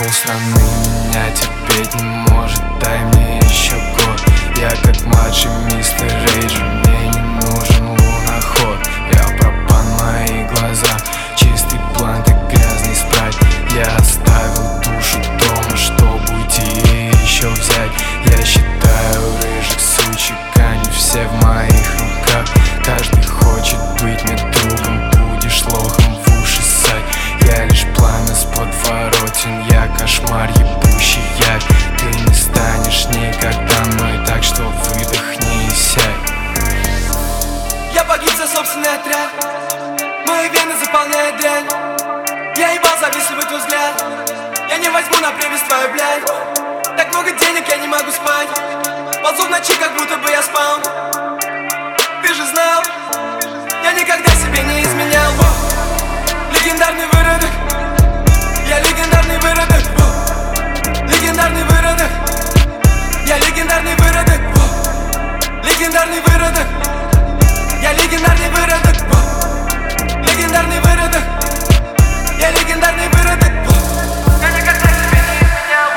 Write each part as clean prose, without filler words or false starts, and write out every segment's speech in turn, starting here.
полстраны меня терпеть не может. Дай мне еще год. Я как младший мистер Рейджи, мне не нужен луноход. Я пропан, мои глаза, чистый блант и грязный спрайт. Я оставил душу дома, чтобы уйти и еще взять. Я считаю рыжих сучек, они все в моих руках. Каждый хочет быть мне другом, будешь лохом в уши ссать. Я лишь пламя с подворотен, я кошмар, ебущий яд. Ты не станешь никогда мной, так что выдохни и сядь. Я погиб за собственный отряд, мои вены заполняет дрянь. Я ебал завистливый твой взгляд, я не возьму на привязь твою, блядь. Так много денег, я не могу спать, ползу в ночи, как будто бы я спал. Ты же знал, я никогда себе не изменял. Легендарный выродок, я легендарный выродок. Легендарный выродок, я легендарный выродок. Легендарный выродок, я легендарный выродок. Легендарный выродок, я легендарный выродок. Я никогда себе не изменял.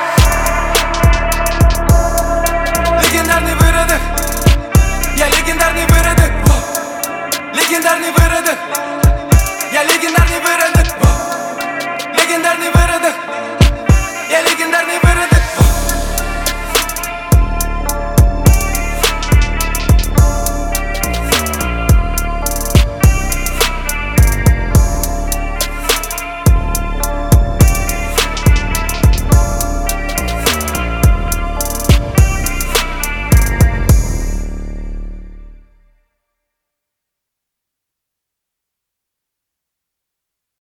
Легендарный выродок, я легендарный выродок. Легендарный выродок, я легендарный.